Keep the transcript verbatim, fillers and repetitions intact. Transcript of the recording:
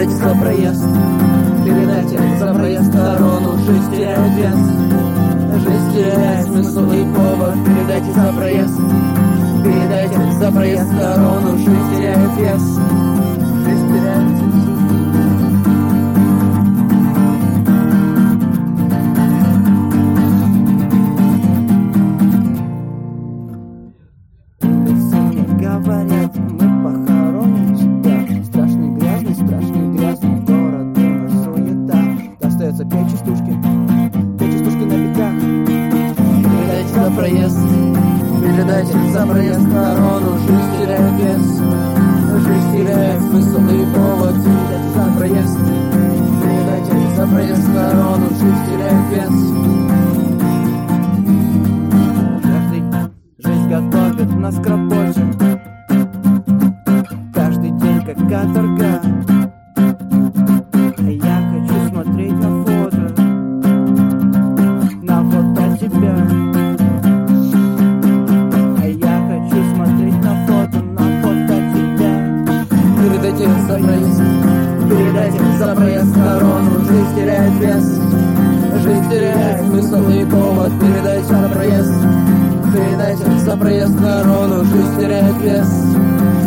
Передайте за проезд, передайте за проезд корону. Жизнь теряет вес, жизнь теряет смысл и повод. Передайте за проезд, передайте за проезд корону. Жизнь теряет вес, жизнь теряет вес. Говорят, мы похороним тебя. Страшный, грязный, страшный, грязный город, дым и суета. Достается пять частушки, пять частушки на бегах. Передайте за проезд, передайте за проезд корону. Жизнь теряет вес, жизнь теряет смысл и повод. Передайте за проезд, передайте за проезд корону. Жизнь теряет вес. Жизнь готовит нас к работе. Каждый день как каторга. А я хочу смотреть на фото, на фото тебя. А я хочу смотреть на фото, на фото тебя. Передайте за проезд, передайте за проезд корону. Жизнь теряет вес, жизнь теряет смысл и повод. Передайте за проезд, передайте за проезд корону. Жизнь теряет вес,